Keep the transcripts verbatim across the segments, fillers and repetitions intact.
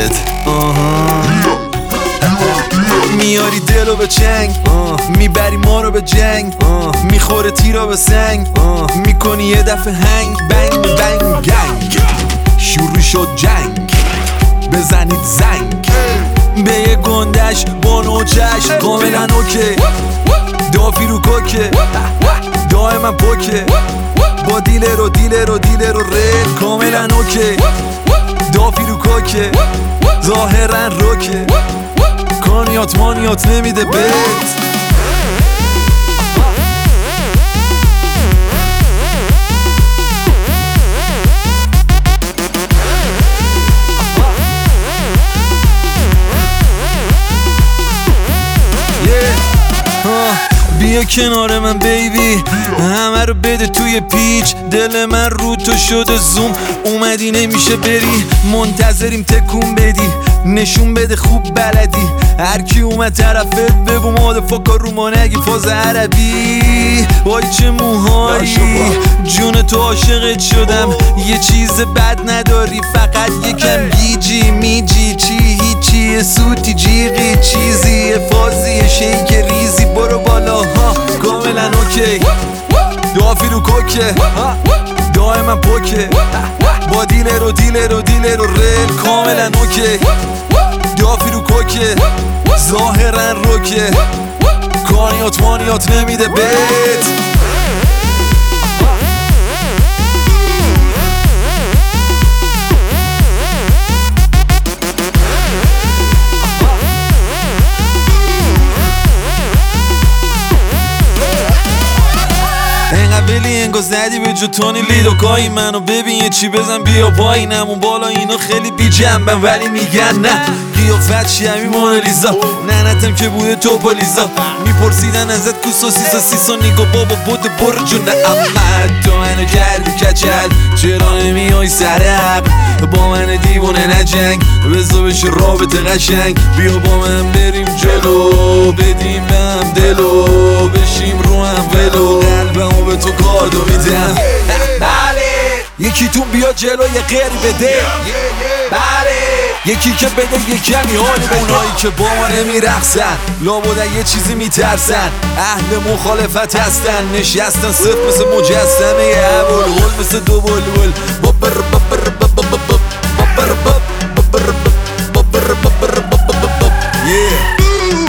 آها میاری دلو به چنگ، میبری ما رو به جنگ، میخوره تیرا به سنگ، میکنی یه دفعه هنگ بنگ بنگ گنگ. شروع شد جنگ، بزنید زنگ به یه گندش با نوچش کاملا اوکی. دافی رو کوکه دائما پوکه، با دیلر و دیلر و دیلر و رد کاملا اوکی. دافی رو کوکه ظاهرا روکه، کانیات مانیات نمیده بهت. بیا کنار من بیبی، همه رو بده توی پیچ. دل من رو تو شده زوم، اومدی نمیشه بری، منتظریم تکون بدی، نشون بده خوب بلدی. هر کی اومد طرفت بگو مادفاکا رو ما نگی فاز عربی. وای چه موهایی، جون تو عاشقت شدم. یه چیز بد نداری فقط یکم گیجی میجی، چی هیچی سوتی جیغی چیزی فازی شیک ریزی. برو بالا ها کاملا اوکی، دافی رو کوکه دائما پوکه، با دیلر و دیلر و دیلر و رل کاملا اوکی. دافی رو کوکه ظاهرا روکه، کانیات مانیات نمیده بهت. ولی انگار زدی به جو تونی لیدوکایی. منو ببین یه چی بزن بیا پایینم اون بالا اینا خیلی بی جنبن ولی میگن نه قیافت چی همین مونالیزا. ننتم که بوده توپالیزا، میپرسیدن ازت کو سوسیسا سیسا نیگو بابا بوده برو جونه. اما تو منو کردی کچل چرا نمیای سرم، با من دیوونه نجنگ بزا بشه رابطه قشنگ. بیا با من بریم جلو بدیم هم دلو، بشیم رو هم ولو، قلبمو به تو کادو میدم. بله یکی تون بیا جلو یه غیری بده، بله یکی که بده یه کمی حالی به اونایی که با ما نمیرقصن، لابد یه چیزی میترسن، اهل مخالفت هستن، نشستن صرف مثل مجسمه یه ابوالهول مثل دو بلبل. بابر بابر بابر بابر بابر بابر بابر بابر بابر yeah.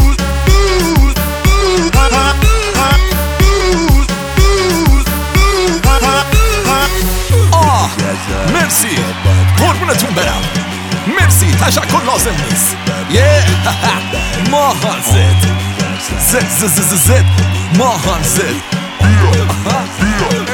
مرسی قربونتون برم، مرسی تشکر لازم نیست. یه ماهان زد زد زد زد زد ماهان زد.